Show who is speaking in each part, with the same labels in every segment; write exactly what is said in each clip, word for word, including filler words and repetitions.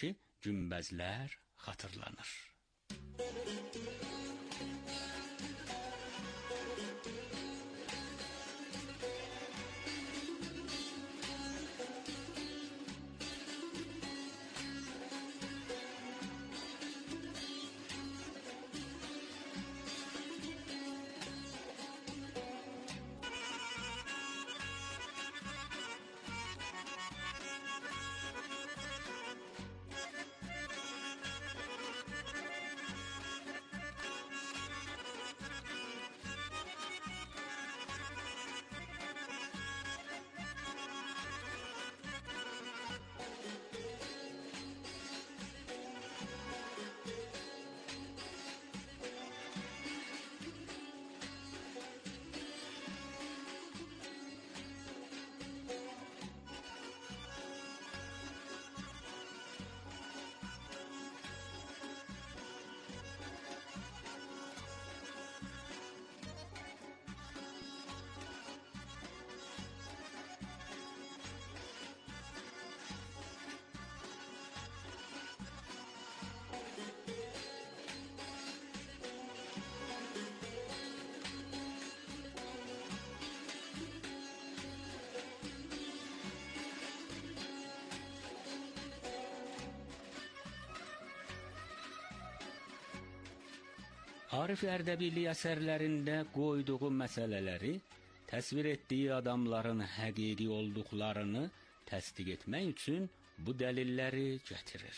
Speaker 1: üzərindəki günbəzlər xatırlanır. Arif Ərdəbili əsərlərində qoyduğu məsələləri, təsvir etdiyi adamların həqiqi olduqlarını təsdiq etmək üçün bu dəlilləri gətirir.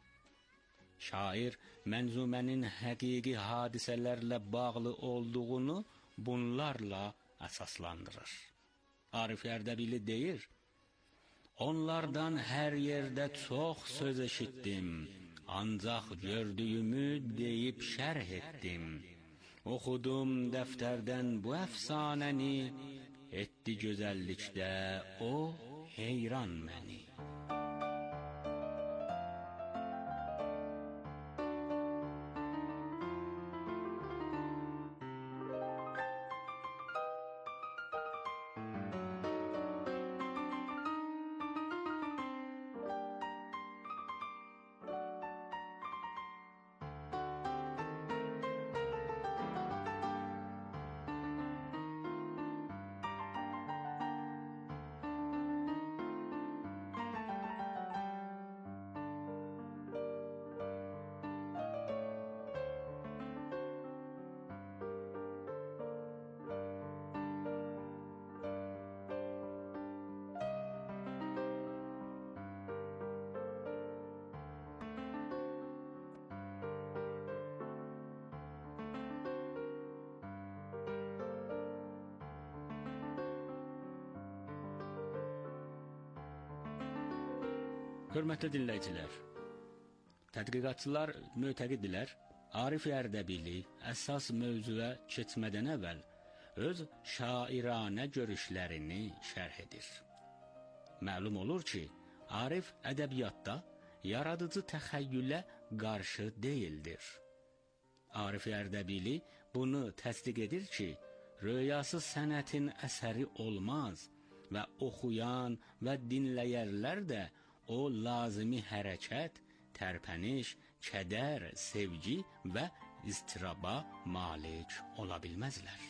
Speaker 1: Şair mənzumənin həqiqi hadisələrlə bağlı olduğunu bunlarla əsaslandırır. Arif Ərdəbili deyir, onlardan hər yerdə çox söz eşitdim, ancaq gördüyümü deyib şərh etdim. Oxudum dəftərdən bu əfsanəni, etdi gözəllikdə o heyran məni. Hörmətli dinləyicilər, tədqiqatçılar mötəqidilər, Arif Ərdəbili əsas mövzuya keçmədən əvvəl öz şairanə görüşlərini şərh edir. Məlum olur ki, Arif ədəbiyyatda yaradıcı təxəyyülə qarşı deyildir. Arif Ərdəbili bunu təsdiq edir ki, röyası sənətin əsəri olmaz və oxuyan və dinləyərlər də o lazımi hərəkət, tərpəniş, kədər, sevgi və istiraba malik ola bilməzlər.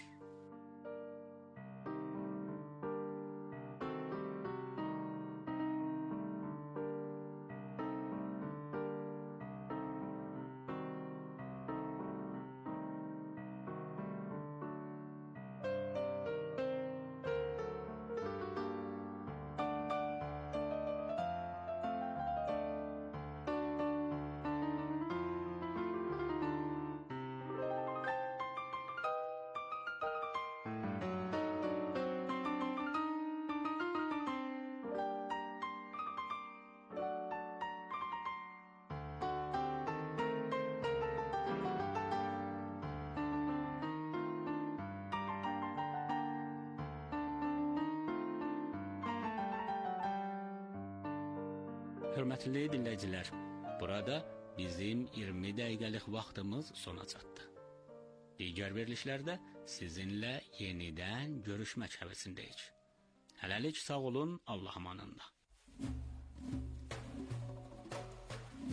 Speaker 1: Hörmətli dinləyicilər, burada bizim iyirmi dəqiqəlik vaxtımız sona çatdı. Digər verilişlərdə sizinlə yenidən görüşmək həvəsindəyik. Hələlik sağ olun, Allah amanında.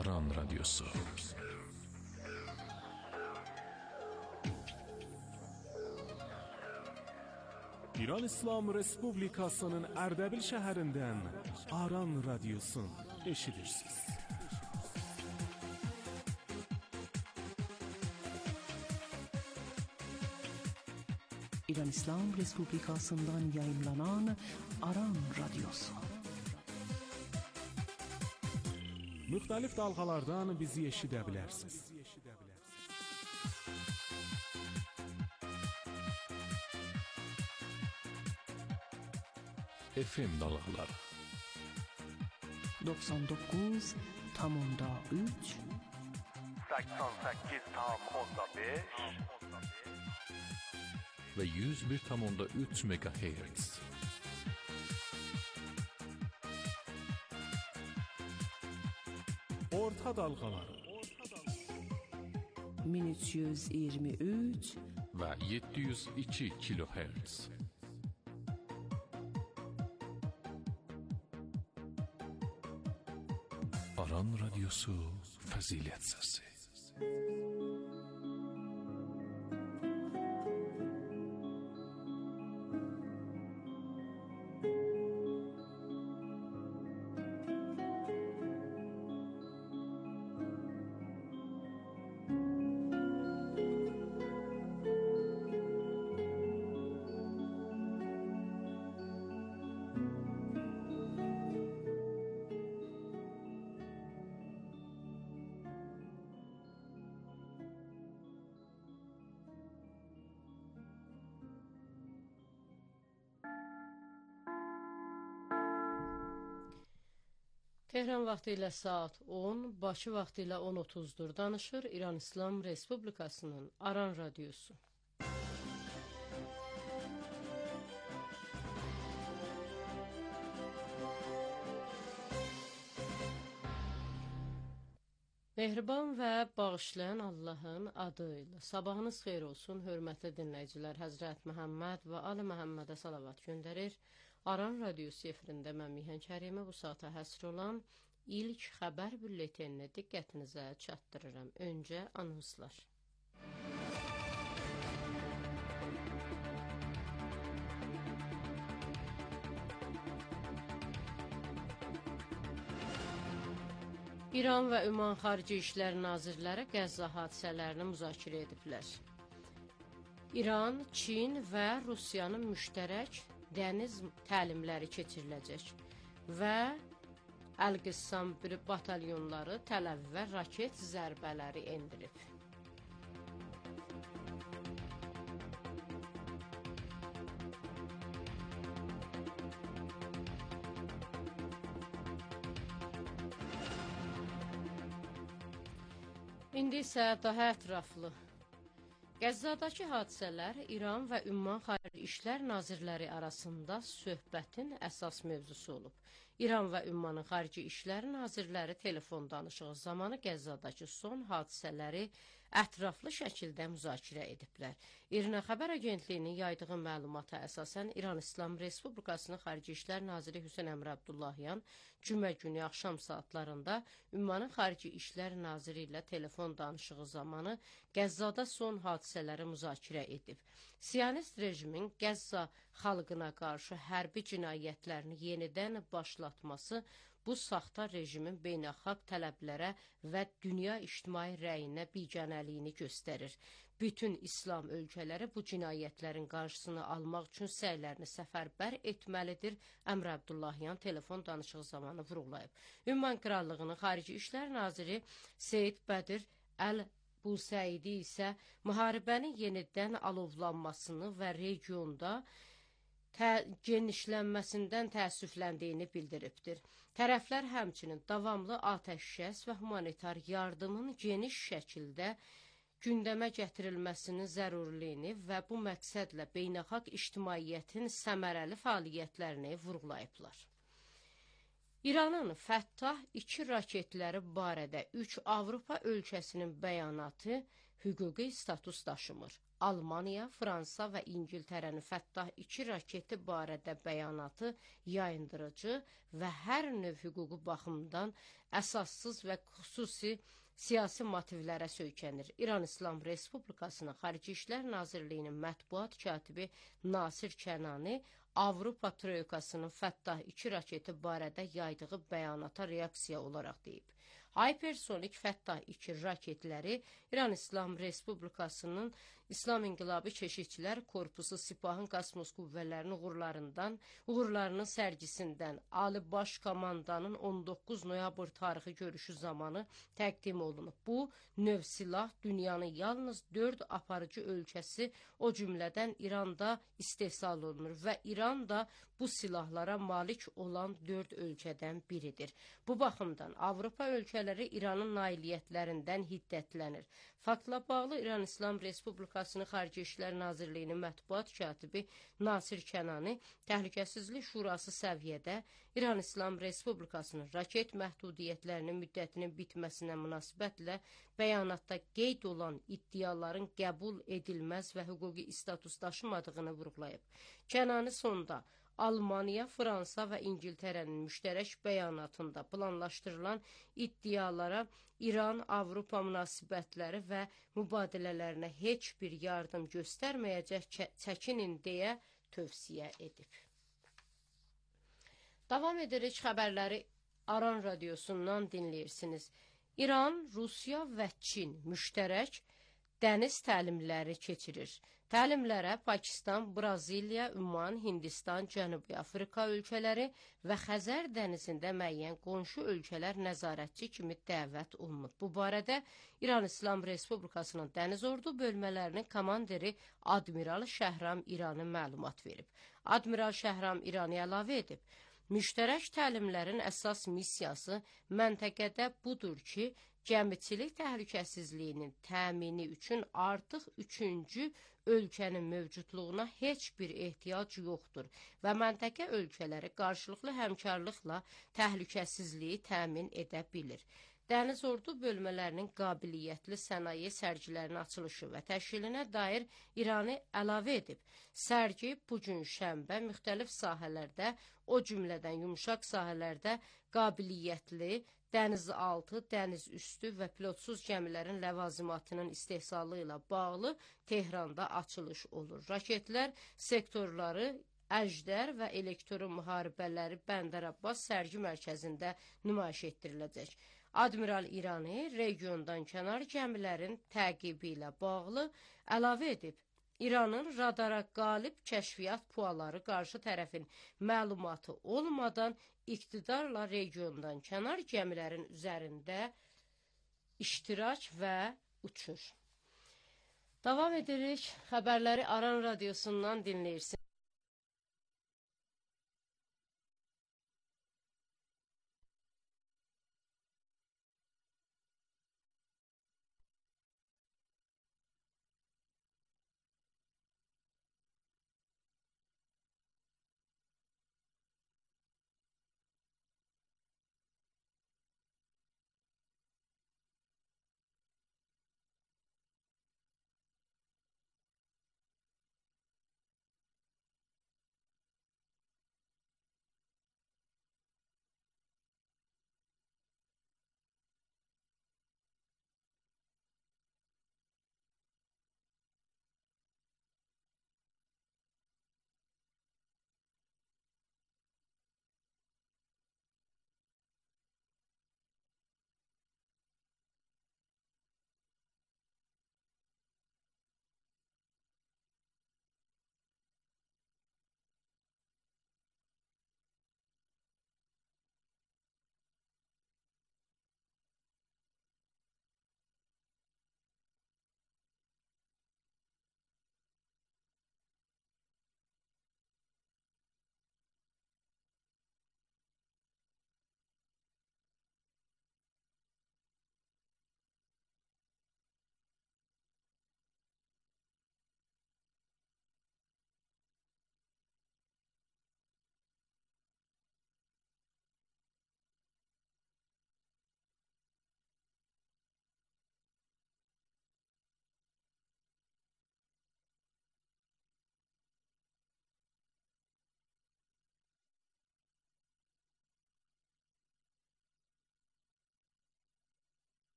Speaker 2: Aran Radyosu. İran İslam Respublikasının Ərdəbil şəhərindən Aran Radyosun eşidirsiniz.
Speaker 3: İran İslam Respublikasından yayınlanan Aran Radyosu.
Speaker 2: Müxtəlif dalğalardan bizi eşidə bilərsiniz. F M dalğaları
Speaker 3: doksan dokuz tam onda üç
Speaker 4: seksen sekiz tam onda beş
Speaker 2: ve yüz bir tam onda üç megahertz. Orta dalğaları
Speaker 3: bin üç yüz iyirmi üç
Speaker 2: ve yedi yüz iki kilohertz. Aran Radyosu Fazilet Sesi.
Speaker 5: Tehran vaxtı ilə saat on, Bakı vaxtı ilə on otuzdur. Danışır İran İslam Respublikasının Aran Radyosu. Mehriban və bağışlayan Allahın adı ilə. Sabahınız xeyir olsun, hörmətli dinləyicilər. Həzrət Məhəmməd və Ali Məhəmmədə salavat göndərir. Aran Radyosu efirində mən Mihan Kərimə bu saata həsr olan ilk xəbər bülletenini diqqətinizə çatdırıram. Öncə anonslar. İran və Üman Xarici İşlər Nazirləri Qəzza hadisələrini müzakirə ediblər. İran, Çin və Rusiyanın müştərək dəniz təlimləri keçiriləcək və Əl-Qissam batalyonları Təl-Əvivə raket zərbələri endirib. İndi isə daha ətraflı. Qəzzadakı hadisələr İran və Ümman Xarici İşlər Nazirləri arasında söhbətin əsas mövzusu olub. İran və Ümmanın Xarici İşlər Nazirləri telefon danışığı zamanı Qəzzadakı son hadisələri ətraflı şəkildə müzakirə ediblər. İRNA xəbər agentliyinin yaydığı məlumata əsasən İran İslam Respublikasının Xarici İşlər Naziri Hüseyn Əmr Abdullahyan cümə günü axşam saatlarında Ümmanın Xarici İşlər Naziri ilə telefon danışığı zamanı Qəzzada son hadisələri müzakirə edib. Siyonist rejimin Qəzza xalqına qarşı hərbi cinayətlərini yenidən başlatması bu saxta rejimin beynəlxalq tələblərə və dünya ictimai rəyinə biganəliyini göstərir. Bütün İslam ölkələri bu cinayətlərin qarşısını almaq üçün səylərini səfərbər etməlidir, Əmr Abdullahyan telefon danışığı zamanı vurğulayıb. Ümman Krallığının Xarici İşlər Naziri Seyid Bədir Əl Bu Səidi isə müharibənin yenidən alovlanmasını və regionda tə genişlənməsindən təəssüfləndiyini bildiribdir. Tərəflər həmçinin davamlı atəşkəs və humanitar yardımın geniş şəkildə gündəmə gətirilməsinin zəruriliyini və bu məqsədlə beynəlxalq ictimaiyyətin səmərəli fəaliyyətlərini vurğulayıblar. İranın Fəttah iki raketləri barədə üç Avropa ölkəsinin bəyanatı hüquqi status daşımır. Almaniya, Fransa və İngiltərənin Fəttah iki raketi barədə bəyanatı yayındırıcı və hər növ hüquqi baxımdan əsassız və xüsusi siyasi motivlərə söykənir. İran İslam Respublikasının Xarici İşlər Nazirliyinin mətbuat katibi Nasir Kənani Avropa Troikasının Fəttah iki raketi barədə yaydığı bəyanata reaksiya olaraq deyib. Hypersonik Fəttah iki raketləri İran İslam Respublikasının İslam İnqilabı Keşikçilər Korpusu Sipahın Kosmos Qüvvələrinin uğurlarından, uğurlarının sərgisindən Ali Baş Komandanın on doqquz noyabr tarixi görüşü zamanı təqdim olunub. Bu növ silah dünyanın yalnız dörd aparıcı ölkəsi, o cümlədən İranda istehsal olunur və İran da bu silahlara malik olan dörd ölkədən biridir. Bu baxımdan Avropa ölkələri İranın nailiyyətlərindən hiddətlənir. Faktla bağlı İran İslam Respublikasının Xarici İşlər Nazirliyinin mətbuat katibi Nasir Kənani Təhlükəsizlik Şurası səviyyədə İran İslam Respublikasının raket məhdudiyyətlərinin müddətinin bitməsinə münasibətlə bəyanatda qeyd olan iddiaların qəbul edilməz və hüquqi status daşımadığını vurğulayıb. Kənani sonda Almaniya, Fransa və İngiltərənin müştərək bəyanatında planlaşdırılan iddialara İran-Avropa münasibətləri və mübadilələrinə heç bir yardım göstərməyəcək, çəkinin deyə tövsiyə edib. Davam edirik, xəbərləri Aran radiosundan dinləyirsiniz. İran, Rusiya və Çin müştərək dəniz təlimləri keçirir. Təlimlərə Pakistan, Braziliya, Ümman, Hindistan, Cənubi Afrika ölkələri və Xəzər dənizində müəyyən qonşu ölkələr nəzarətçi kimi dəvət olunub. Bu barədə İran İslam Respublikasının Dəniz Ordu bölmələrinin komandiri Admiral Şəhram İrani məlumat verib. Admiral Şəhram İrani əlavə edib. Müştərək təlimlərin əsas missiyası məntəqədə budur ki, gəmiçilik təhlükəsizliyinin təmini üçün artıq üçüncü ölkənin mövcudluğuna heç bir ehtiyac yoxdur və məntəqə ölkələri qarşılıqlı həmkarlıqla təhlükəsizliyi təmin edə bilir. Dəniz Ordu bölmələrinin qabiliyyətli sənaye sərgilərinin açılışı və təşkilinə dair İrani əlavə edib. Sərgi bugün şənbə müxtəlif sahələrdə, o cümlədən yumşaq sahələrdə qabiliyyətli, dənizaltı, dəniz üstü və pilotsuz gəmilərin ləvazimatının istehsalı ilə bağlı Tehranda açılış olur. Raketlər sektorları Əjdər və elektron müharibələri Bəndər Abbas sərgi mərkəzində nümayiş etdiriləcək. Admiral İrani regiondan kənar gəmilərin təqibi ilə bağlı əlavə edib. İranın radara qalib kəşfiyyat puaları qarşı tərəfin məlumatı olmadan iqtidarla regiondan kənar gəmilərin üzərində iştirak və uçur. Davam edirik, xəbərləri Aran radiosundan dinləyirsiniz.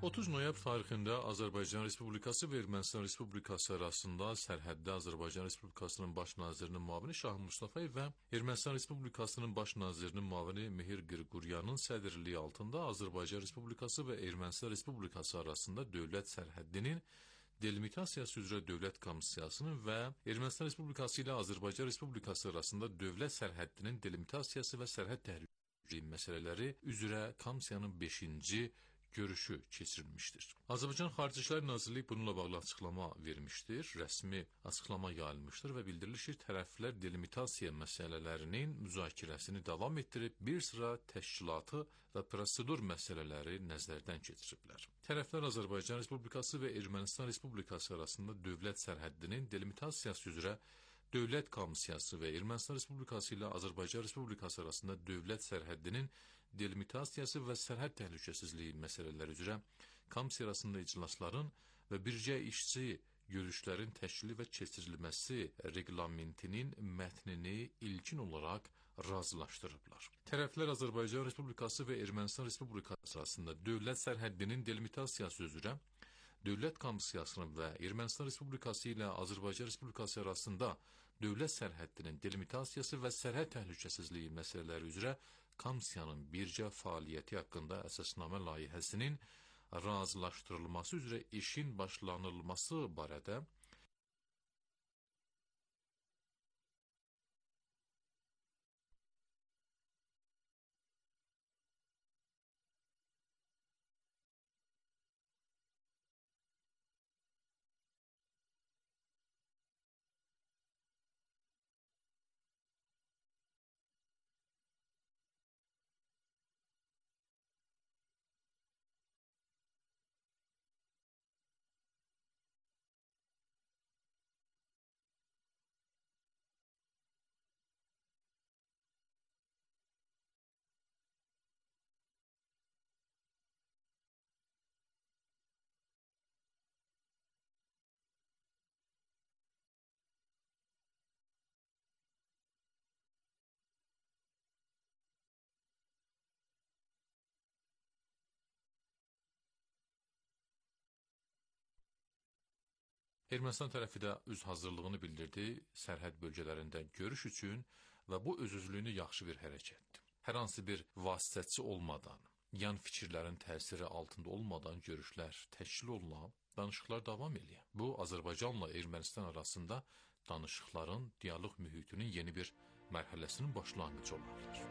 Speaker 2: otuz noyabr tarixində Azərbaycan Respublikası və Ermənistan Respublikası arasında sərhəddə Azərbaycan Respublikasının baş nazirinin müavini Şah Mustafayev və Ermənistan Respublikasının baş nazirinin müavini Mehir Qırquryanın sədrliyi altında Azərbaycan Respublikası və Ermənistan Respublikası arasında dövlət sərhəddinin delimitasiyası üzrə dövlət komissiyasının və Ermənistan Respublikası ilə Azərbaycan Respublikası arasında dövlət sərhəddinin delimitasiyası və sərhəd təhlükəsizliyi məsələləri üzrə komissiyanın beşinci görüşü keçirilmişdir. Azərbaycan Xarici İşlər Nazirliyi bununla bağlı açıqlama vermişdir, rəsmi açıqlama yayılmışdır və bildirilir ki, tərəflər delimitasiya məsələlərinin müzakirəsini davam etdirib, bir sıra təşkilatı və prosedur məsələləri nəzərdən keçiriblər. Tərəflər Azərbaycan Respublikası və Ermənistan Respublikası arasında dövlət sərhəddinin delimitasiyası üzrə dövlət komissiyası və Ermənistan Respublikası ilə Azərbaycan Respublikası arasında dövlət sərhəddinin delimitasiyası və sərhəd təhlükəsizliyi məsələləri üzrə komissiya arasında iclasların və birgə işçi görüşlərin təşkili və keçirilməsi reglamentinin mətnini ilkin olaraq razılaşdırıblar. Tərəflər Azərbaycan Respublikası və Ermənistan Respublikası arasında dövlət sərhəddinin delimitasiyası üzrə dövlət komissiyasının və Ermənistan Respublikası ilə Azərbaycan Respublikası arasında dövlət sərhəddinin delimitasiyası və sərhəd təhlükəsizliyi məsələləri üzrə komissiyanın birgə fəaliyyəti haqqında əsasnamə layihəsinin razılaşdırılması üzrə işin başlanılması barədə Ermənistan tərəfi də öz hazırlığını bildirdi sərhəd bölgələrində görüş üçün və bu öz-özlüyünü yaxşı bir hərəkətdir. Hər hansı bir vasitəçi olmadan, yan fikirlərin təsiri altında olmadan görüşlər təşkil olunub, danışıqlar davam edir. Bu, Azərbaycanla Ermənistan arasında danışıqların, dialoq mühitinin yeni bir mərhələsinin başlanğıcı olabilir.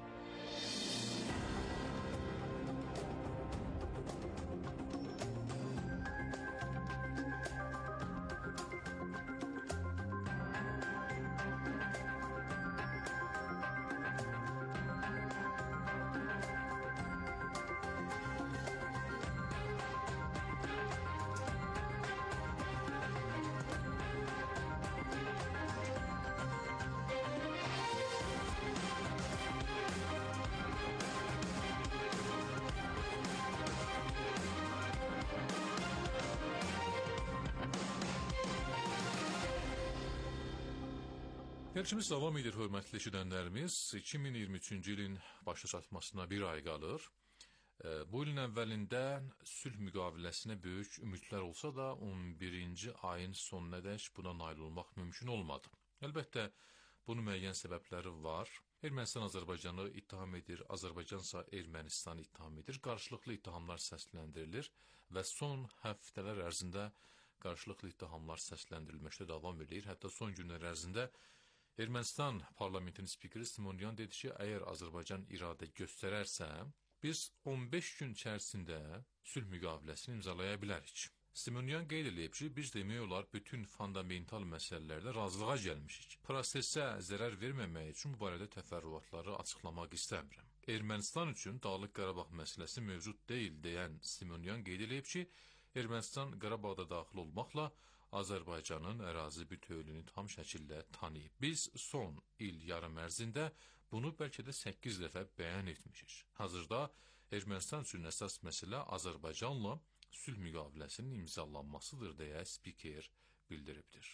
Speaker 2: Gəlişimiz davam edir, hörmətli eşidənlərimiz. iki min iyirmi üçüncü ilin başa çatmasına bir ay qalır. Bu ilin əvvəlində sülh müqaviləsinə böyük ümidlər olsa da, on birinci ayın sonunadək buna nail olmaq mümkün olmadı. Əlbəttə, bunun müəyyən səbəbləri var. Ermənistan Azərbaycanı ittiham edir, Azərbaycan isə Ermənistanı ittiham edir. Qarşılıqlı ittihamlar səsləndirilir və son həftələr ərzində qarşılıqlı ittihamlar səsləndirilməkdə davam edir. Hətta son günlər ərzində Ermənistan parlamentinin spikeri Simonyan dedi ki, əgər Azərbaycan iradə göstərərsə, biz on beş gün içərisində sülh müqaviləsini imzalaya bilərik. Simonyan qeyd edib ki, biz demək olar bütün fundamental məsələlərdə razılığa gəlmişik. Prosesə zərər verməmək üçün bu barədə təfərrüatları açıqlamaq istəmirəm. Ermənistan üçün Dağlıq Qarabağ məsələsi mövcud deyil deyən Simonyan qeyd edib ki, Ermənistan Qarabağda daxil olmaqla Azərbaycanın ərazi bütövlüyünü tam şəkildə tanıyıb. Biz son il yarım ərzində bunu bəlkə də səkkiz dəfə bəyan etmişik. Hazırda Ermənistan üçün əsas məsələ Azərbaycanla sülh müqaviləsinin imzalanmasıdır deyə spiker bildiribdir.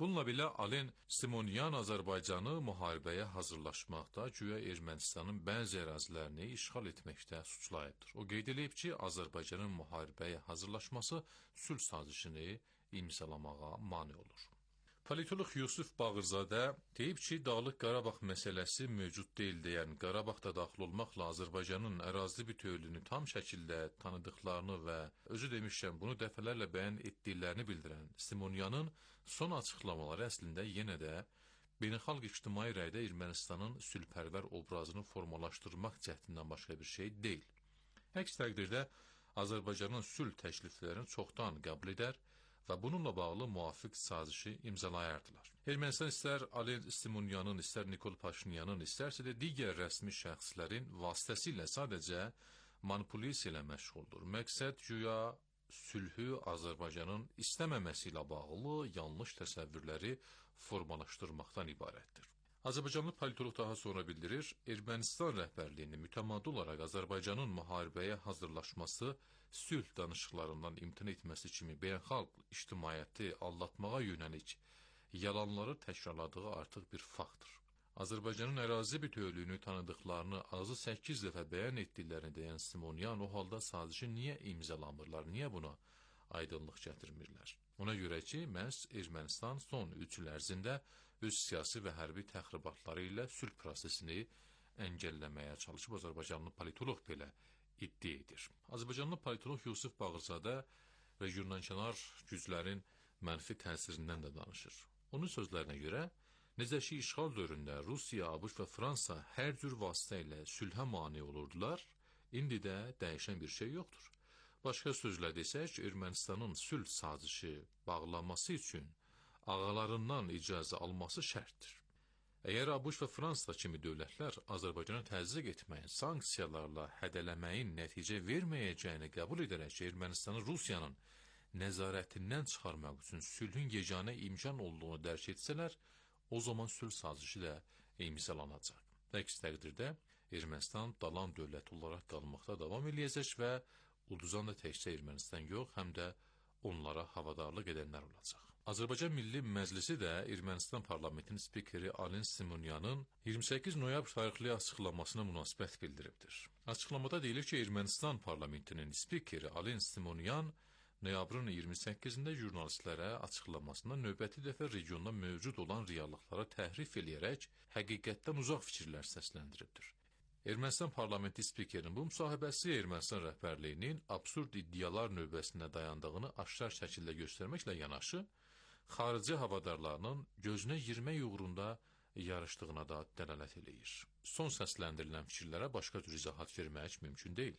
Speaker 2: Bununla belə Alen Simonyan Azərbaycanı müharibəyə hazırlaşmaqda, güya Ermənistanın bəzi ərazilərini işğal etməkdə suçlayıbdır. O qeyd edib ki, Azərbaycanın müharibəyə hazırlaşması sülh sazişini imzalamağa mane olur. Politolog Yusuf Bağırzadə deyib ki, Dağlıq Qarabağ məsələsi mövcud deyil deyən, Qarabağda daxil olmaqla Azərbaycanın ərazi bütövlüyünü tam şəkildə tanıdıqlarını və özü demişkən bunu dəfələrlə bəyan etdiklərini bildirən Simonyanın son açıqlamaları əslində yenə də beynəlxalq ictimai rəydə Ermənistanın sülhpərvər obrazını formalaşdırmaq cəhdindən başqa bir şey deyil. Əks təqdirdə Azərbaycanın sülh təkliflərini çoxdan qəbul edər və bununla bağlı müvafiq sazişi imzalayardılar. Ermənistan istər Alen Simonyanın, istər Nikol Paşinyanın, istərsə də digər rəsmi şəxslərin vasitəsilə sadəcə manipulyasiya ilə məşğuldur. Məqsəd güya sülhü Azərbaycanın istəməməsi ilə bağlı yanlış təsəvvürləri formalaşdırmaqdan ibarətdir. Azərbaycanlı politolog daha sonra bildirir, Ermənistan rəhbərliyinin mütəmadi olaraq Azərbaycanın müharibəyə hazırlaşması, sülh danışıqlarından imtina etməsi kimi beynəlxalq ictimaiyyəti aldatmağa yönəlik yalanları təkrarladığı artıq bir faktdır. Azərbaycanın ərazi bütövlüyünü tanıdıqlarını azı səkkiz dəfə bəyan etdiklərini deyən Simonyan o halda sazişi niyə imzalamırlar, niyə buna aydınlıq gətirmirlər? Ona görə ki, məhz Ermənistan son üç il ərzində öz siyasi və hərbi təxribatları ilə sülh prosesini əngəlləməyə çalışıb. Azərbaycanlı politolog belə iddia edir. Azərbaycanlı politolog Yusuf Bağırzadə regionalkənar güclərin mənfi təsirindən də danışır. Onun sözlərinə görə, necə ki, işğal dövründə Rusiya, ABŞ və Fransa hər cür vasitə ilə sülhə mane olurdular, indi də dəyişən bir şey yoxdur. Başqa sözlə desək, Ermənistanın sülh sazişi bağlanması üçün ağalarından icazə alması şərtdir. Əgər ABŞ və Fransa kimi dövlətlər Azərbaycanı təzyiq etməyin, sanksiyalarla hədələməyin nəticə verməyəcəyini qəbul edərək Ermənistanı Rusiyanın nəzarətindən çıxarmaq üçün sülhün yeganə imkan olduğunu dərk etsələr, o zaman sülh sazişi də imzalanacaq. Əks təqdirdə Ermənistan dalan dövlət olaraq qalmaqda davam eləyəcək və uduzan da təkcə Ermənistan yox, həm də onlara havadarlıq edənlər olacaq. Azərbaycan Milli Məclisi də Ermənistan parlamentinin spikeri Alen Simonyanın iyirmi səkkiz noyabr tarixli açıqlamasına münasibət bildiribdir. Açıqlamada deyilir ki, Ermənistan parlamentinin spikeri Alen Simonyan noyabrın iyirmi səkkizində jurnalistlərə açıqlamasında növbəti dəfə regionda mövcud olan reallıqlara təhrif eləyərək həqiqətdən uzaq fikirlər səsləndiribdir. Ermənistan parlamenti spikerinin bu müsahibəsi Ermənistan rəhbərliyinin absurd iddialar növbəsində dayandığını aşkar şəkildə göstərməklə yanaşı, xarici havadarlarının gözünə girmək uğrunda yarışdığına da dəlalət eləyir. Son səsləndirilən fikirlərə başqa cür izahat vermək mümkün deyil.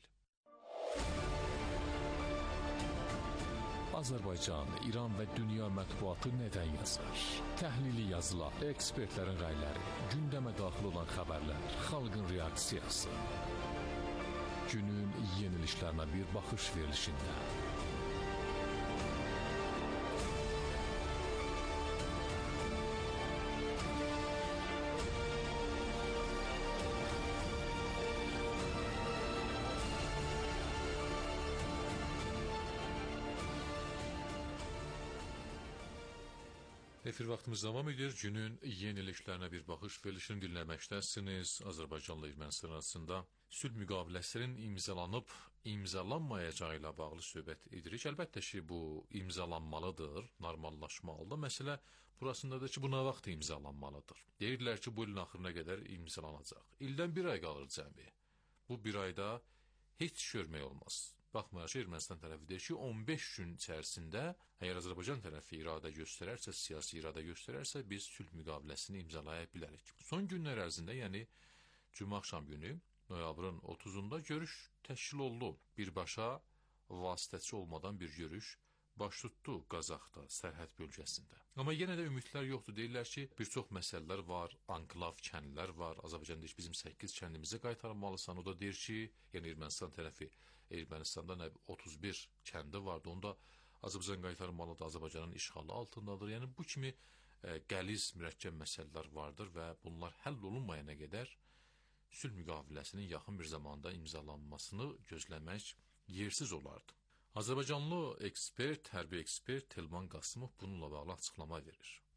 Speaker 6: Azərbaycan, İran və dünya mətbuatı nədən yazır? Təhlili yazılar, ekspertlərin rəyləri, gündəmə daxil olan xəbərlər, xalqın reaksiyası. Günün yenilişlərinə bir baxış verilişində.
Speaker 2: Efir vaxtımız davam edir. Günün yenilişlərinə bir baxış verilişini dinləməkdəsiniz. Azərbaycanla Ermənistan arasında sülh müqaviləsinin imzalanıb, imzalanmayacağı ilə bağlı söhbət edirik. Əlbəttə ki, bu imzalanmalıdır, normallaşmalıdır. Məsələ burasındadır ki, bu nə vaxt imzalanmalıdır? Deyirlər ki, bu ilin axırına qədər imzalanacaq. İldən bir ay qalır cəmi. Bu bir ayda heç görmək olmaz. Baxmayaraq ki, Ermənistan tərəfi deyir ki, on beş gün içərisində əgər Azərbaycan tərəfi iradə göstərərsə, siyasi iradə göstərərsə, biz sülh müqaviləsini imzalaya bilərik. Son günlər ərzində, yəni cümə axşam günü, noyabrın otuzunda görüş təşkil olundu. Birbaşa vasitəçi olmadan bir görüş baş tutdu Qazaxda, sərhəd bölgəsində. Amma yenə də ümidlər yoxdur. Deyirlər ki, bir çox məsələlər var, anklav kəndlər var. Azərbaycan deyir, bizim səkkiz kəndimizi qaytarmalısan. O da deyir ki, yəni Ermənistan tərəfi, Ermənistanda nə otuz bir kəndi vardı, onda Azərbaycan qaytarmalıdır, Azərbaycanın işğalı altındadır. Yəni bu kimi ə, qəliz, mürəkkəb məsələlər vardır və bunlar həll olunmayana qədər sülh müqaviləsinin yaxın bir zamanda imzalanmasını gözləmək yersiz olardı. Azərbaycanlı ekspert, hərbi ekspert Telman Qasımov bununla bağlı açıqlama verir.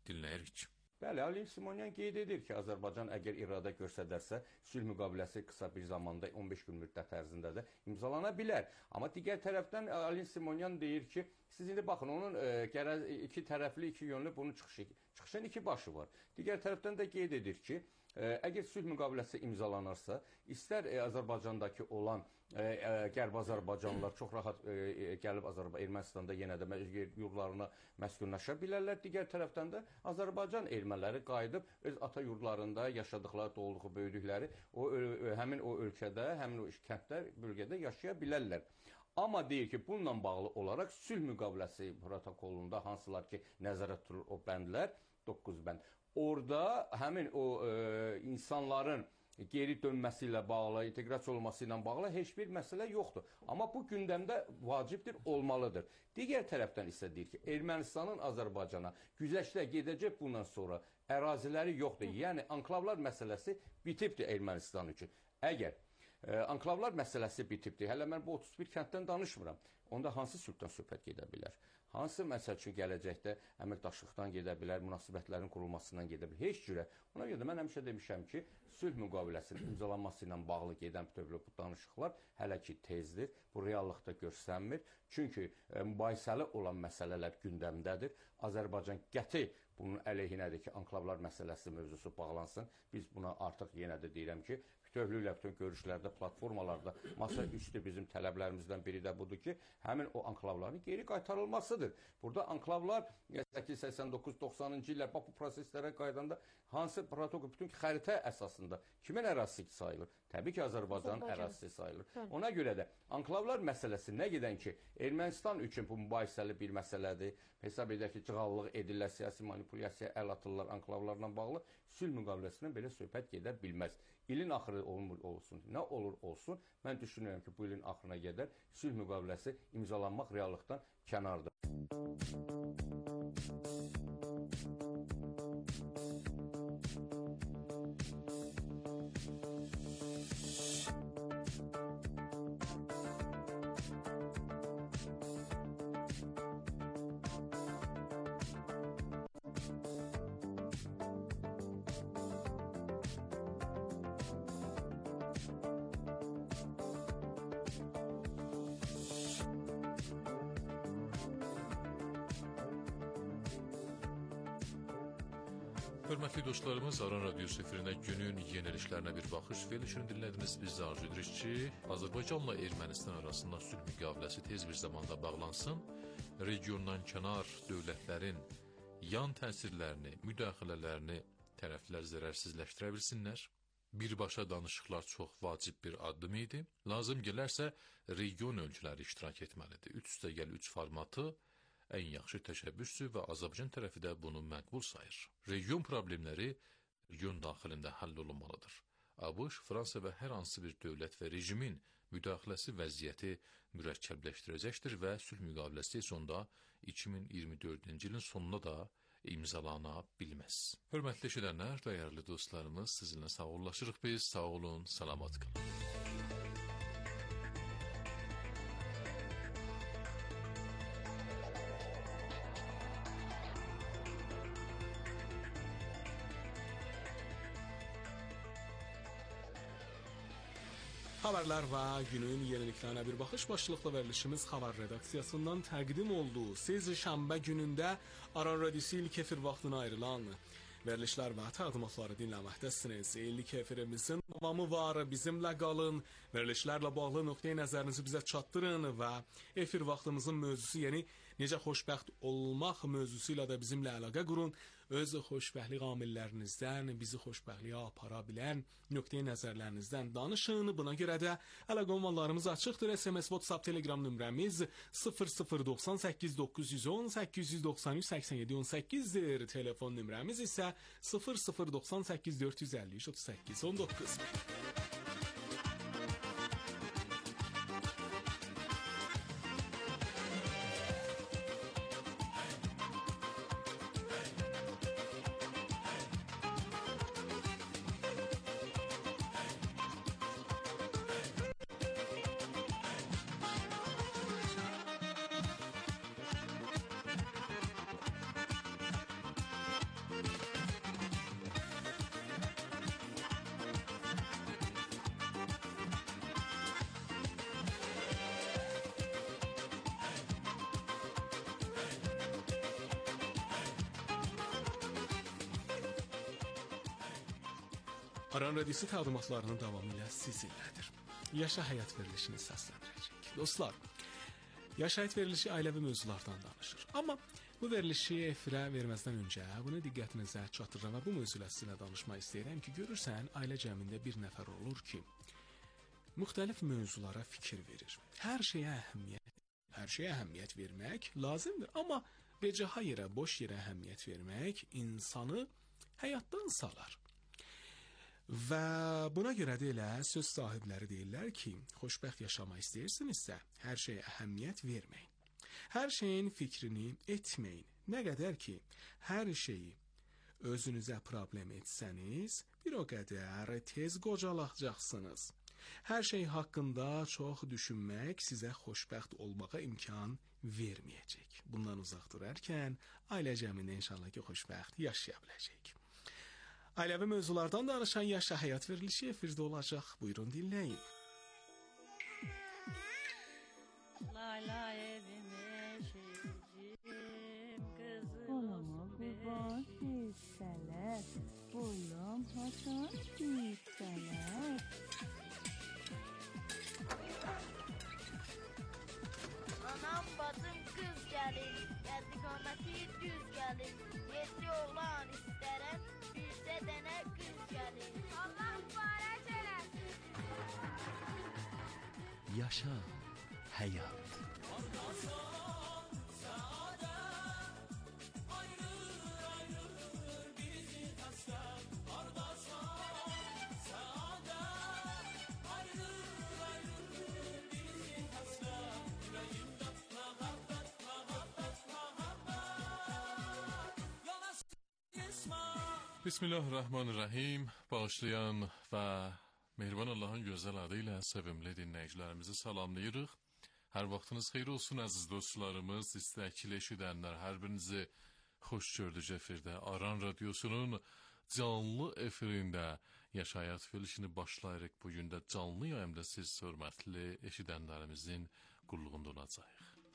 Speaker 2: dinləyirik.
Speaker 7: Bəli, Ali Simonyan qeyd edir ki, Azərbaycan əgər iradə göstərərsə, sülh müqaviləsi qısa bir zamanda on beş gün müddət ərzində də imzalana bilər. Amma digər tərəfdən Ali Simonyan deyir ki, siz indi baxın, onun e, gərəz, iki tərəfli, iki yönlü bunun çıxışı, çıxışın iki başı var. Digər tərəfdən də qeyd edir ki, e, əgər sülh müqaviləsi imzalanarsa, istər e, Azərbaycandakı olan e, e, Qərb Azərbaycanlılar çox rahat e, gəlib Azərbaycan Ermənistanda yenə də yurdlarına məskunlaşa bilərlər. Digər tərəfdən də Azərbaycan erməniləri qayıdıb öz ata yurdlarında yaşadıqları, doğulduğu, böyüdükləri o ö, həmin o ölkədə, həmin o kənddə, bölgədə yaşaya bilərlər. Amma deyir ki, bununla bağlı olaraq sülh müqaviləsi protokolunda hansılar ki, nəzərə tutulur o bəndlər, doqquz bənd. Orada həmin o e, insanların geri dönməsi ilə bağlı, inteqrasiya olması ilə bağlı heç bir məsələ yoxdur. Amma bu gündəmdə vacibdir, olmalıdır. Digər tərəfdən isə deyir ki, Ermənistanın Azərbaycana güzəştə gedəcək bundan sonra əraziləri yoxdur. Yəni, anklavlar məsələsi bitibdir Ermənistan üçün. Əgər e, anklavlar məsələsi bitibdir, hələ mən bu otuz bir kənddən danışmıram. Onda hansı sülhdən söhbət gedə bilər? Hansı məsəl üçün gələcəkdə əməkdaşlıqdan gedə bilər, münasibətlərin qurulmasından gedə bilər? Heç cürə. Ona görə də mən həmişə demişəm ki, sülh müqaviləsinin imzalanması ilə bağlı gedən bütövlü bu danışıqlar hələ ki tezdir. Bu reallıqda görsənmir. Çünki e, mübahisəli olan məsələlər gündəmdədir. Azərbaycan qəti bunun əleyhinədir ki, anklavlar məsələsi mövzusu bağlansın. Biz buna artıq yenə də deyirəm ki, bütövlü ilə bütün görüşlərdə, platformalarda masa üstü bizim tələblərimizdən biri də budur ki, həmin o anklavların geri qaytarılmasıdır. Burada anklavlar səkkiz yüz səksən doqquz doxsanıncı illər bax bu proseslərə qaydanda hansı protokol, bütün xəritə əsasında kimin ərazisi sayılır? Təbii ki, Azərbaycanın ərazisi sayılır. Ona görə də anklavlar məsələsi nə gedən ki, Ermənistan üçün bu mübahisəli bir məsələdir. Hesab edək ki, cığallıq edirlər, siyasi manipulyasiya əl atırlar anklavlarla bağlı. Sülh müqaviləsindən belə söhbət gedə bilməz. İlin axırı olmur olsun, nə olur olsun, mən düşünürəm ki, bu ilin axırına qədər sülh müqaviləsi imzalanmaq reallıqdan kənardır.
Speaker 2: Hörmətli dostlarımız, Aran Radiosu efirində günün yenilişlərinə bir baxış verilişini dinlədiniz. Biz də arzu edirik ki, Azərbaycanla Ermənistan arasında sülh müqaviləsi tez bir zamanda bağlansın, regiondan kənar dövlətlərin yan təsirlərini, müdaxilələrini tərəflər zərərsizləşdirə bilsinlər. Birbaşa danışıqlar çox vacib bir addım idi. Lazım gələrsə, region ölkələri iştirak etməlidir. Üç üstə gəl üç formatı ən yaxşı təşəbbüsdür və Azərbaycan tərəfi də bunu məqbul sayır. Region problemləri region daxilində həll olunmalıdır. ABŞ, Fransa və hər hansı bir dövlət və rejimin müdaxiləsi vəziyyəti mürəkkəbləşdirəcəkdir və sülh müqaviləsi sonda iki min iyirmi dördüncü ilin sonuna da imzalana bilməz. Hörmətli eşidənlər, dəyərli dostlarımız, sizinlə sağollaşırıq biz. Sağ olun, salamat qalın.
Speaker 8: Xəbərlər və günün yeniliklərinə bir baxış başlıqlı verilişimiz Xəbər redaksiyasından təqdim oldu. Siz şənbə günündə Aran Radiosu ilk efir vaxtına ayrılan verilişlər və təqdimatları dinləməkdəsiniz. İlk efirimizin davamı var. Bizimlə qalın. Verilişlərlə bağlı nöqteyi nəzərinizi bizə çatdırın və efir vaxtımızın mövzusu, yəni necə xoşbəxt olmaq mövzusu ilə də bizimlə əlaqə qurun. Öz xoşbəxtlik amillərinizdən bizi xoşbəxtliyə apara bilən nöqteyi nəzərlərinizdən danışın. Buna görə də əlaqə ünvanlarımız açıqdır. S M S, WhatsApp, Telegram nömrəmiz sıfır sıfır doxsan səkkiz doqquz yüz on səkkiz yüz doxsan üç səksən yeddi on səkkizdir. Telefon nömrəmiz isə sıfır sıfır doxsan səkkiz dörd yüz əlli üç otuz səkkiz on doqquz. Aran Radiosu təqdimatlarının davamı ilə sizinlədir. Yaşa həyat verilişini səsləndirəcək. Dostlar, Yaşa həyat verilişi ailəvi mövzulardan danışır. Amma bu verilişi efirə verməzdən öncə bunu diqqətinizə çatdırıram və bu mövzular sizinlə danışmaq istəyirəm ki, görürsən, ailə cəmində bir nəfər olur ki, müxtəlif mövzulara fikir verir. Hər şeyə əhəmiyyət, hər şeyə əhəmiyyət vermək lazımdır, amma becaha yerə, boş yerə əhəmiyyət vermək insanı həyatdan salar. Və buna görə də elə söz sahibləri deyirlər ki, xoşbəxt yaşamaq istəyirsinizsə, hər şeyə əhəmiyyət verməyin. Hər şeyin fikrini etməyin. Nə qədər ki, hər şeyi özünüzə problem etsəniz, bir o qədər tez qocalacaqsınız. Hər şey haqqında çox düşünmək sizə xoşbəxt olmağa imkan verməyəcək. Bundan uzaq durarkən, ailə cəmində inşallah ki, xoşbəxt yaşaya biləcək. Ailəvi mövzulardan danışan Yaşa həyat verilişi efirdə olacaq. Buyurun, dinləyin.
Speaker 9: Layla evime şehircim, kızım kurban hisseler, boylum haçan hisseler.
Speaker 10: Anam bacım kız gelir, istikaməti düz gelir, yedi oğlan isterem, bircə dənə kız gelir. Allah mübarək eləsin.
Speaker 11: Yaşa həyat.
Speaker 2: Bismillahirrahmanirrahim. Bağışlayan və mehriban Allahın gözəl adı ilə sevimli dinləyicilərimizi salamlayırıq. Hər vaxtınız xeyir olsun əziz dostlarımız, istəkli eşidənlər, hər birinizi xoş gördük efirdə. Aran Radiosunun canlı efirində Yaşa həyat verilişini başlayırıq. Bugün də canlı yayımda siz hörmətli eşidənlərimizin qulluğunda olacağıq.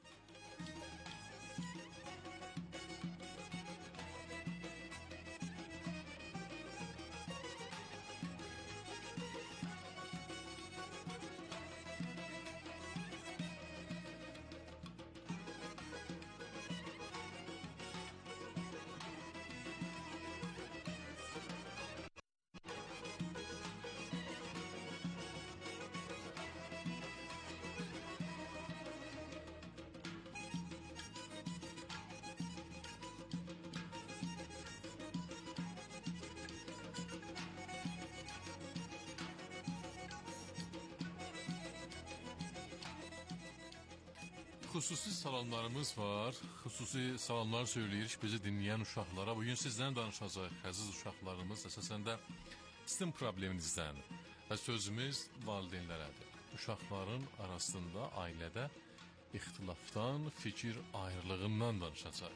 Speaker 2: Xüsusi salamlarımız var. Xüsusi salamlar söyləyirik bizi dinləyən uşaqlara. Bugün sizdən danışacaq əziz uşaqlarımız. Əsasən də sizin probleminizdən və sözümüz valideynlərədir. Uşaqların arasında ailədə ixtilafdan, fikir ayrılığından danışacaq.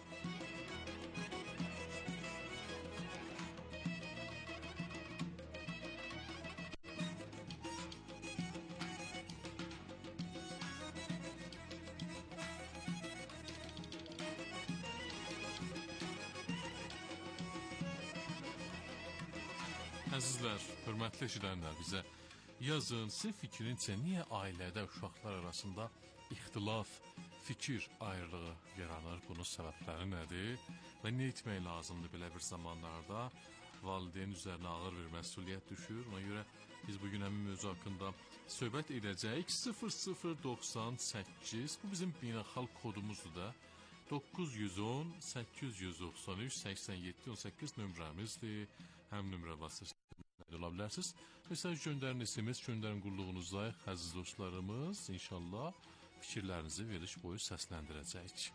Speaker 2: Əzizlər, hörmətli eşidənlər, bizə yazın, sizin fikrincə niyə ailədə uşaqlar arasında ixtilaf, fikir ayrılığı yaranır, bunun səbəbləri nədir və nə etmək lazımdır belə bir zamanlarda? Valideyn üzərinə ağır bir məsuliyyət düşür, ona görə biz bugün həmin mövzu haqqında söhbət edəcəyik. sıfır sıfır doxsan səkkiz, bu bizim beynəlxalq kodumuzdur da, doqquz yüz on səkkiz yüz doxsan üç səksən yeddi on səkkiz nömrəmizdir. Həm nömrə vasitəsilə ola bilərsiniz. Mesaj göndərin, S M S göndərin qulluğunuzdayıq, əziz dostlarımız. İnşallah fikirlərinizi veriliş boyu səsləndirəcəyik.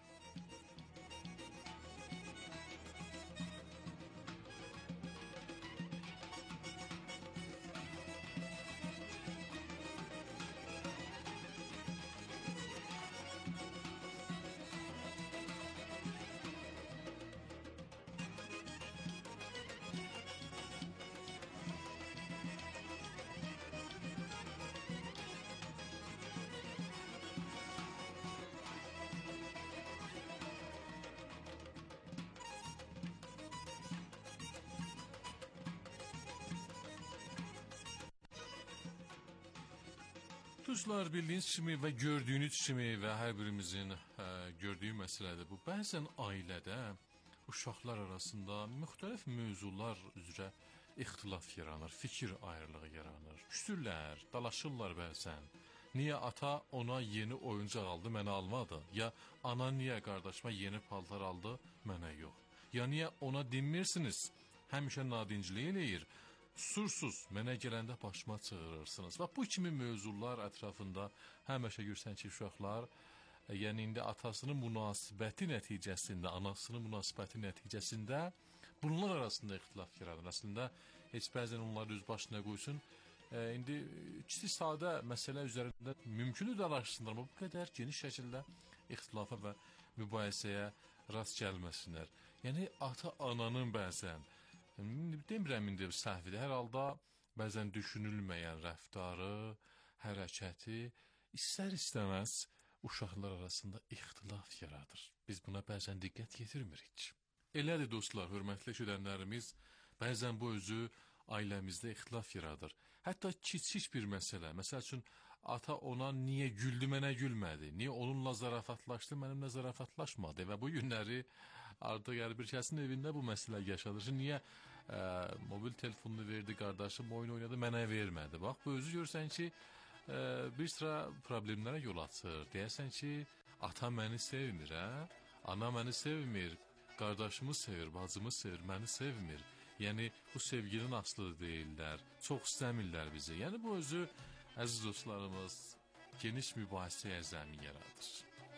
Speaker 2: Dostlar, bildiyiniz kimi və gördüyünüz kimi və hər birimizin ə, gördüyü məsələdir bu. Bəzən ailədə uşaqlar arasında müxtəlif mövzular üzrə ixtilaf yaranır, fikir ayrılığı yaranır. Küsürlər, dalaşırlar bəzən. Niyə ata ona yeni oyuncaq aldı, mənə almadı? Ya ana niyə qardaşıma yeni paltar aldı, mənə yox? Ya niyə ona dinmirsiniz? Həmişə nadinclik eləyir. Susursuz, mənə gələndə başıma çığırırsınız. Və bu kimi mövzular ətrafında həmişə görsən ki, uşaqlar, yəni indi atasının münasibəti nəticəsində, anasının münasibəti nəticəsində bunlar arasında ixtilaf yaradır. Əslində, heç bəzən onları öz başına qoysun. E, indi kiçik sadə məsələ üzərində mümkünü dalaşsınlar, amma bu qədər geniş şəkildə ixtilafa və mübahisəyə rast gəlməsinlər. Yəni, ata-ananın bəzən, demirəm indi səhvidir, hər halda bəzən düşünülməyən rəftarı, hərəkəti istər-istəməz uşaqlar arasında ixtilaf yaradır. Biz buna bəzən diqqət yetirmirik. Elədir dostlar, hörmətli eşidənlərimiz, bəzən bu özü ailəmizdə ixtilaf yaradır. Hətta kiçik bir məsələ, məsəl üçün, ata ona niyə güldü, mənə gülmədi, niyə onunla zarafatlaşdı, mənimlə zarafatlaşmadı və bu günləri artıq yəni bir kəsin evində bu məsələ yaşadır. Niyə ə, mobil telefonunu verdi, qardaşım oyun oynadı, mənə vermədi. Bax, bu özü görsən ki, ə, bir sıra problemlərə yol açır. Deyəsən ki, ata məni sevmir, hə? Ana məni sevmir, qardaşımı sevir, bacımı sevir, məni sevmir. Yəni, bu sevginin aslı deyirlər, çox istəmirlər bizi. Yəni, bu özü, əziz dostlarımız, geniş mübahisəyə zəmin yaradır.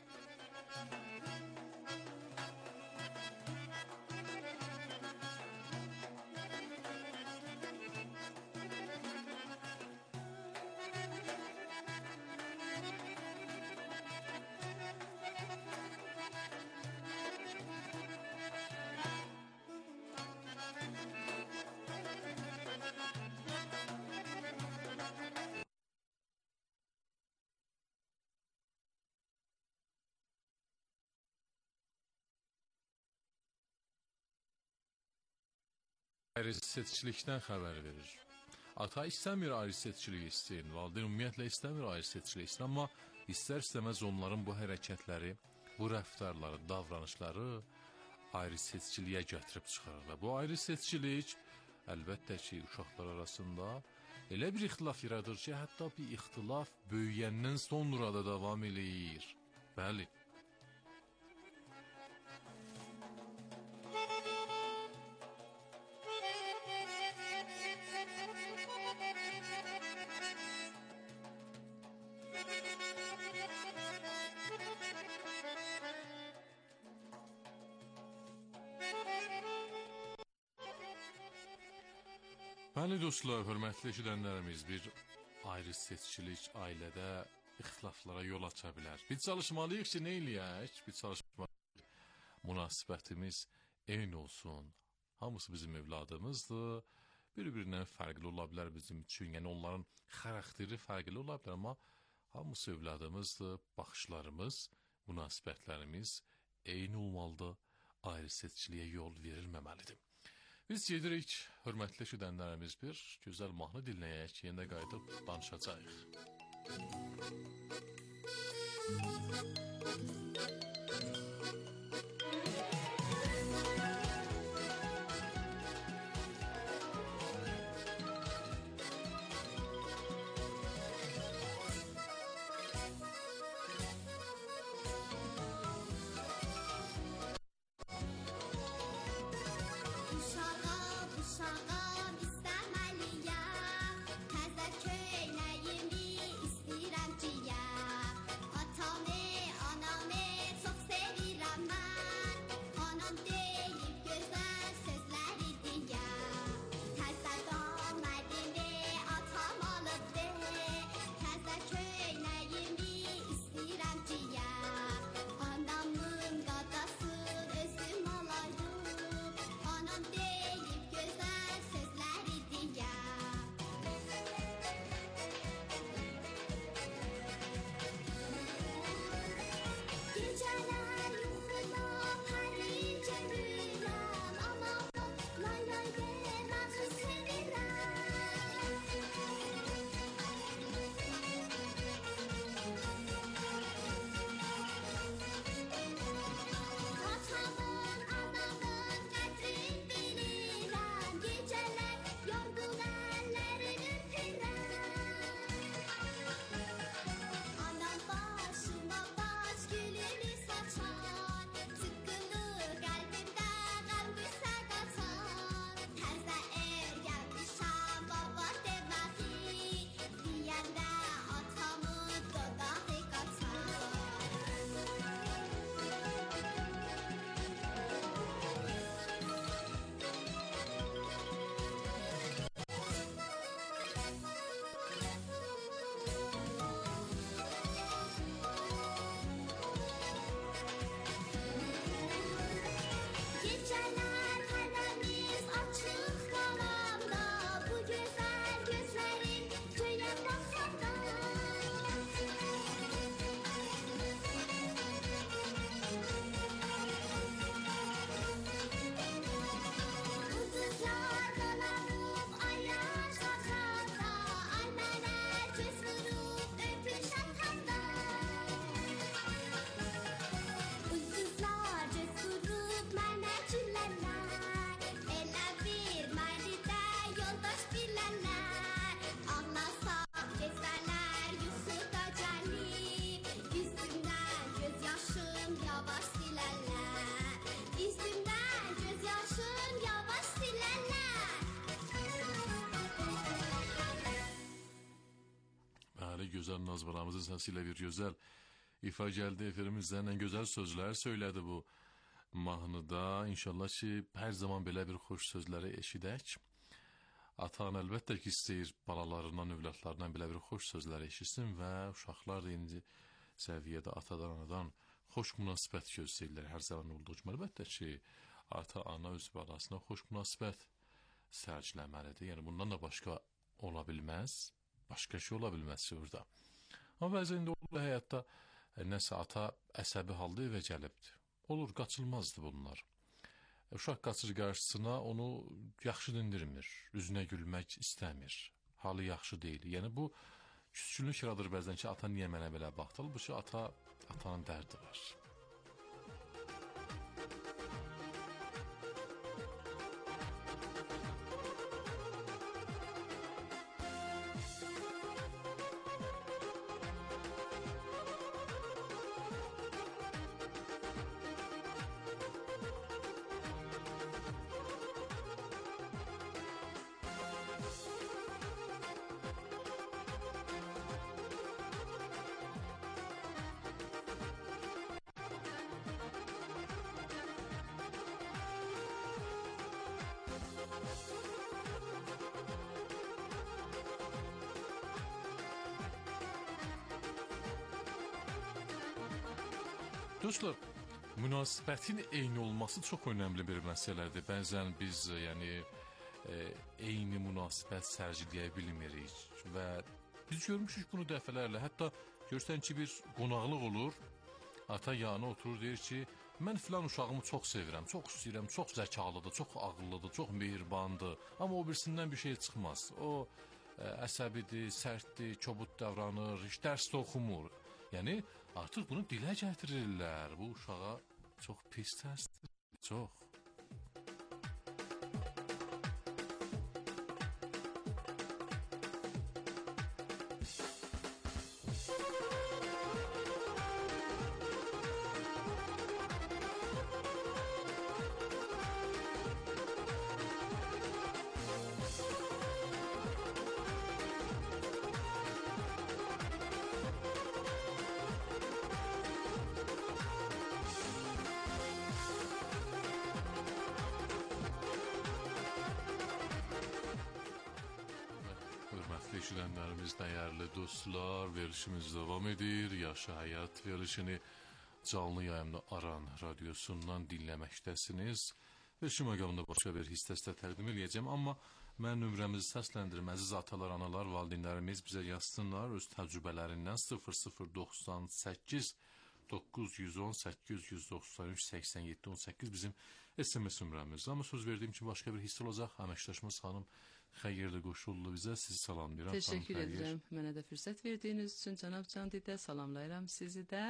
Speaker 2: Ayrı-seçkilikdən xəbər verir. Ata istəmir ayrı-seçkiliyi istəyin, valideyn ümumiyyətlə istəmir ayrı-seçkiliyi istəyin, amma istər-istəməz onların bu hərəkətləri, bu rəftarları, davranışları ayrı-seçkiliyə gətirib çıxarırlar. Bu ayrı-seçkilik əlbəttə ki, uşaqlar arasında elə bir ixtilaf yaradır ki, hətta bir ixtilaf böyüyəndən sonra da davam eləyir. Bəli. Bəli dostlar, hörmətli eşidənlərimiz, bir ayrı-seçkilik ailədə ixtilaflara yol aça bilər. Biz çalışmalıyıq ki, nə eləyək? Biz çalışmalıyıq, münasibətimiz eyni olsun. Hamısı bizim evladımızdır. Bir-birindən fərqli ola bilər bizim üçün. Yəni onların xarakteri fərqli ola bilər, amma hamısı evladımızdır. Baxışlarımız, münasibətlərimiz eyni olmalıdır. Ayrı-seçkiliyə yol verilməməlidir. Biz gedirik, hörmətli eşidənlərimiz, bir gözəl mahnı dinləyək, yenə qayıdıb danışacağıq.
Speaker 12: Atamı, anamı çok sevirəm mən.
Speaker 2: gözəl Nazbaramızın səsi ilə bir gözəl ifa gəldi efirimizdən. Ən gözəl sözlər söylədi bu mahnıda. İnşallah ki, hər zaman belə bir xoş sözləri eşidək. Atan əlbəttə ki, istəyir balalarından, övladlarından belə bir xoş sözlər eşitsin və uşaqlar da indi səviyyədə atadan, anadan xoş münasibət gözləyirlər hər zaman olduğu kimi. Əlbəttə ki, ata, ana öz balasına xoş münasibət sərgiləməlidir. Yəni, bundan da başqa ola bilməz, başqa şey ola bilməz ki, burada. Amma bəzən indi olur həyatda e, nəsə ata əsəbi halda evə gəlibdir. Olur, qaçılmazdır bunlar. E, uşaq qaçır qarşısına, onu yaxşı dindirmir, üzünə gülmək istəmir, halı yaxşı deyil. Yəni, bu küçülük yaradır bəzən ki, ata niyə mənə belə baxdı? Bu ki, ata, atanın dərdi var. Dostlar, münasibətin eyni olması çox önəmli bir məsələdir. Bəzən biz yəni e, eyni münasibət sərgiləyə bilmirik və biz görmüşük bunu dəfələrlə. Hətta görsən ki, bir qonaqlıq olur, ata yanına oturur, deyir ki, mən filan uşağımı çox sevirəm, çox istəyirəm, çox zəkalıdır, çox ağıllıdır, çox mehribandır, amma o birisindən bir şey çıxmaz. O e, əsəbidir, sərtdir, kobud davranır, heç dərs də oxumur. Yəni, artıq bunu dilə gətirirlər. Bu uşağa çox pis təsir, çox. Eşidənlərimiz, dəyərli dostlar, verilişimiz davam edir. Yaşa Həyat verilişini canlı yayımda Aran radiosundan dinləməkdəsiniz. Verilişi məqamında başqa bir hissəsində təqdim edəcəm, amma mən nömrəmizi səsləndirim. Əziz atalar, analar, valideynlərimiz bizə yazsınlar öz təcrübələrindən sıfır sıfır doxsan səkkiz doqquz yüz on səkkiz yüz doxsan üç səksən yeddi on səkkiz bizim S M S nömrəmiz. Amma söz verdiyim kimi başqa bir hiss olacaq. Əməkdaşımız xanım Xəyir də qoşuldu bizə. Sizi salamlayıram.
Speaker 12: Təşəkkür edirəm. Mənə də fürsət verdiyiniz üçün cənab Candidə salamlayıram sizi də.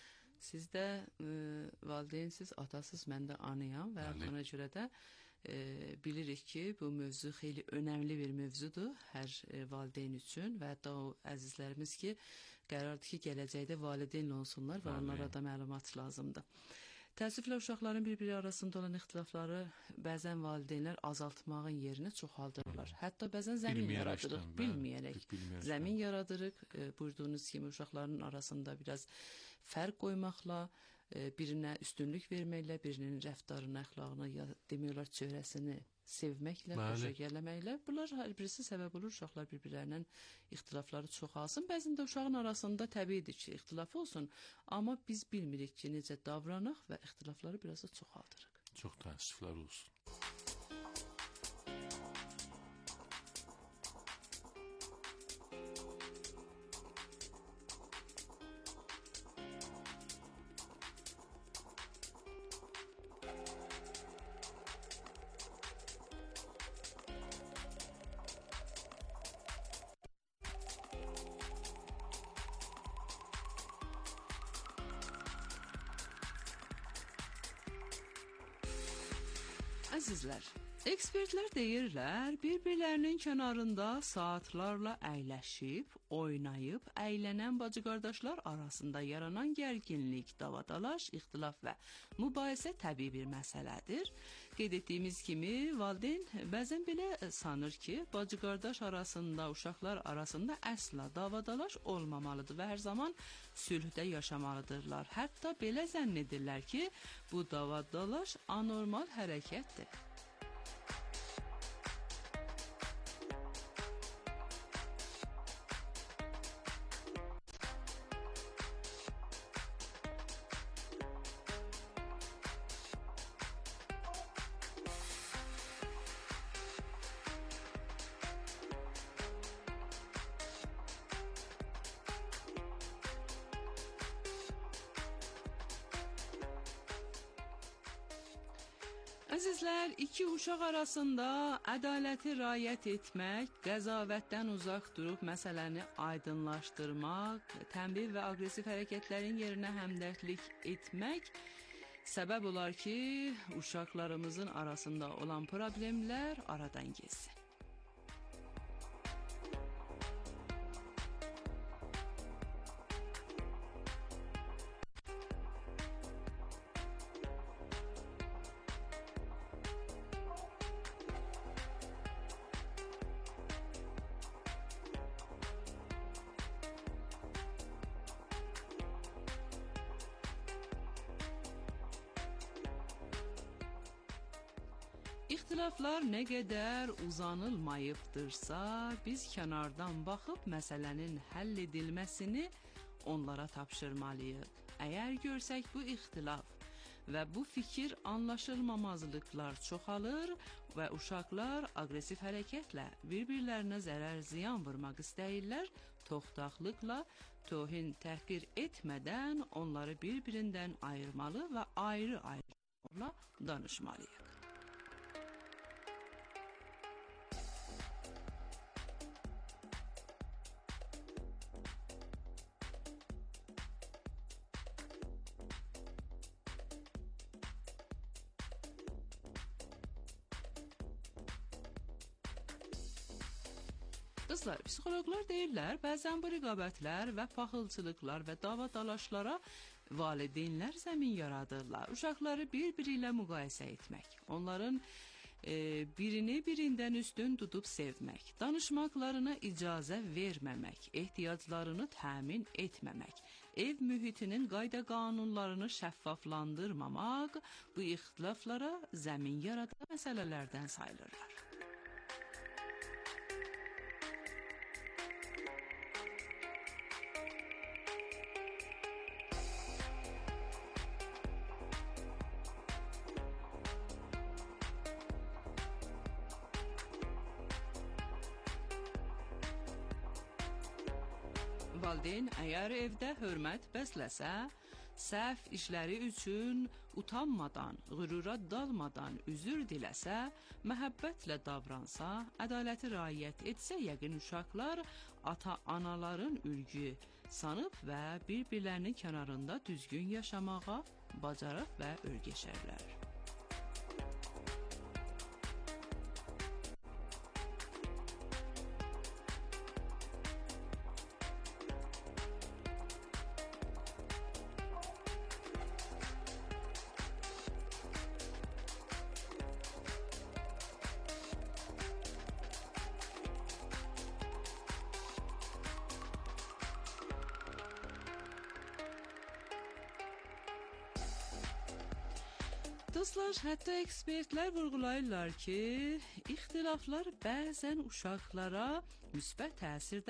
Speaker 12: Siz də e, valideynsiniz, atasız, mən də anayam və Bəli. Ona görə də e, bilirik ki, bu mövzu xeyli önəmli bir mövzudur hər e, valideyn üçün və hətta o əzizlərimiz ki, qərardır ki, gələcəkdə valideyn olsunlar və onlara da məlumat lazımdır. Təəssüflə uşaqların bir-biri arasında olan ixtilafları bəzən valideynlər azaltmağın yerinə çoxaldırırlar. Hətta bəzən zəmin yaradırıq, bilməyərək. Zəmin yaradırıq, e, buyurduğunuz kimi uşaqların arasında biraz fərq qoymaqla, e, birinə üstünlük verməklə, birinin rəftarını, əxlaqını, ya demək olar çöhrəsini sevməklə, xoşagəlməməklə. Bunlar hər birisi səbəb olur uşaqlar bir-birlərindən ixtilafları çoxalsın. Bəzən də uşağın arasında təbiidir ki, ixtilaf olsun, amma biz bilmirik ki, necə davranaq və ixtilafları biraz da çoxaldırıq.
Speaker 2: Çox təəssüflər olsun.
Speaker 12: Əzizlər, ekspertlər deyirlər, bir-birlərinin kənarında saatlarla əyləşib, oynayıb, əylənən bacı-qardaşlar arasında yaranan gərginlik, davadalaş, ixtilaf və mübahisə təbii bir məsələdir. qeyd etdiyimiz kimi, valideyn bəzən belə sanır ki, bacı-qardaş arasında, uşaqlar arasında əsla davadalaş olmamalıdır və hər zaman sülhdə yaşamalıdırlar. Hətta belə zənn edirlər ki, bu davadalaş anormal hərəkətdir. Əzizlər, iki uşaq arasında ədaləti riayət etmək, qəzavətdən uzaq durub məsələni aydınlaşdırmaq, tənbih və aqressiv hərəkətlərin yerinə həmdərdlik etmək səbəb olar ki, uşaqlarımızın arasında olan problemlər aradan getsin. İxtilaflar nə qədər uzanılmayıbdırsa, biz kənardan baxıb məsələnin həll edilməsini onlara tapşırmalıyıq. Əgər görsək bu ixtilaf və bu fikir anlaşılmamazlıqlar çoxalır və uşaqlar aqressiv hərəkətlə bir-birlərinə zərər ziyan vurmaq istəyirlər, toxtaqlıqla, tohin təhqir etmədən onları bir-birindən ayırmalı və ayrı-ayrı danışmalıyıq. Qızlar, psixologlar deyirlər, bəzən bu rəqabətlər və paxılçılıqlar və davadalaşlara valideynlər zəmin yaradırlar. Uşaqları bir-biri ilə müqayisə etmək, onların e, birini birindən üstün tutub sevmək, danışmaqlarına icazə verməmək, ehtiyaclarını təmin etməmək, ev mühitinin qayda qanunlarını şəffaflandırmamaq bu ixtilaflara zəmin yaradan məsələlərdən sayılırlar. Valideyn əgər evdə hörmət bəsləsə, səhv işləri üçün utanmadan, qürura dalmadan üzr diləsə, məhəbbətlə davransa, ədaləti riayət etsə, yəqin uşaqlar ata-anaların ülgü sanıb və bir-birlərinin kənarında düzgün yaşamağa bacarıq və öyrəşərlər. Dostlar, hətta ekspertlər vurğulayırlar ki, ixtilaflar bəzən uşaqlara müsbət təsir də